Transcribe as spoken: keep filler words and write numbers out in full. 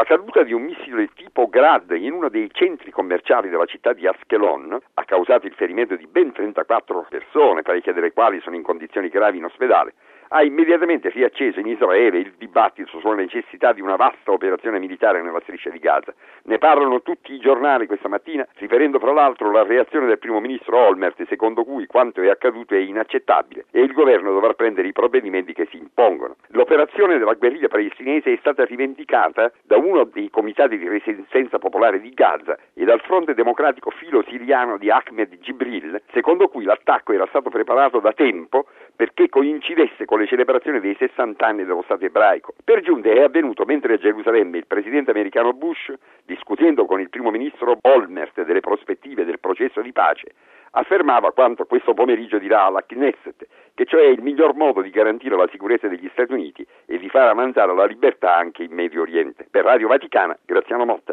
La caduta di un missile tipo Grad in uno dei centri commerciali della città di Ascalon ha causato il ferimento di ben trentaquattro persone, parecchie delle quali sono in condizioni gravi in ospedale. Ha immediatamente riacceso in Israele il dibattito sulla necessità di una vasta operazione militare nella striscia di Gaza. Ne parlano tutti i giornali questa mattina, riferendo fra l'altro la reazione del primo ministro Olmert, secondo cui quanto è accaduto è inaccettabile e il governo dovrà prendere i provvedimenti che si impongono. L'operazione della guerriglia palestinese è stata rivendicata da uno dei comitati di resistenza popolare di Gaza e dal fronte democratico filo-siriano di Ahmed Jibril, secondo cui l'attacco era stato preparato da tempo perché coincidesse con le celebrazioni dei sessanta anni dello Stato ebraico. Per giunta è avvenuto mentre a Gerusalemme il presidente americano Bush, discutendo con il primo ministro Olmert delle prospettive del processo di pace, affermava quanto questo pomeriggio dirà alla Knesset, che cioè è il miglior modo di garantire la sicurezza degli Stati Uniti e di far avanzare la libertà anche in Medio Oriente. Per Radio Vaticana, Graziano Motta.